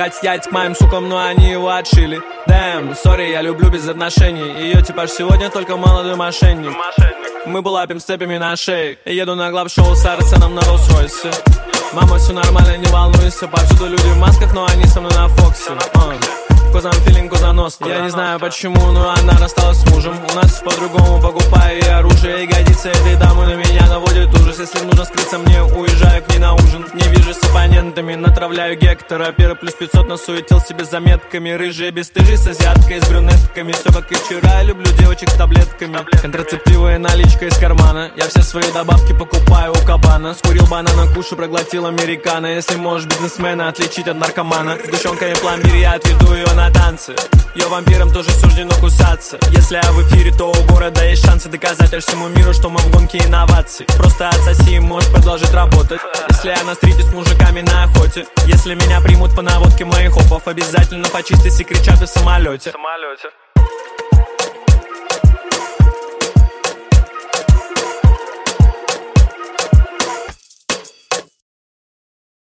Катя едет к моим сукам, но они его отшили. Дэм, сори, я люблю без отношений. Ее типаж сегодня только молодой мошенник. Мы булапим с цепями на шее. Еду на глав-шоу с Арсеном на Роллс-Ройсе. Мама, все нормально, не волнуйся. Повсюду люди в масках, но они со мной на Фоксе. Cause I'm feeling Cosa Nostra. Я не знаю почему, но она рассталась с мужем. У нас по-другому, покупаю ей оружие. Ягодицы этой дамы на меня наводят ужас. Если нужно скрыться мне, уезжаю к ней на ужин. Не вижу с оппонентами, натравляю Гектора. Пера плюс 500 насуетил себе заметками. Рыжие бесстыжие с азиаткой, с брюнетками. Все как и вчера, люблю девочек с таблетками. Контрацептивы и наличка из кармана. Я все свои добавки покупаю у кабана. Скурил банана, кушу, проглотил американо. Если можешь бизнесмена отличить от наркомана. С душонкой и пломбир я отведу ее на танцы. Ее вампирам тоже суждено кусаться. Если я в эфире, то у города есть шансы доказать всему миру, что мы в гонке инноваций. Просто отсоси, можешь продолжить работать. Если я на стрите с мужиками на охоте. Если меня примут по наводке моих хопов, обязательно почистить и кричат и в самолете.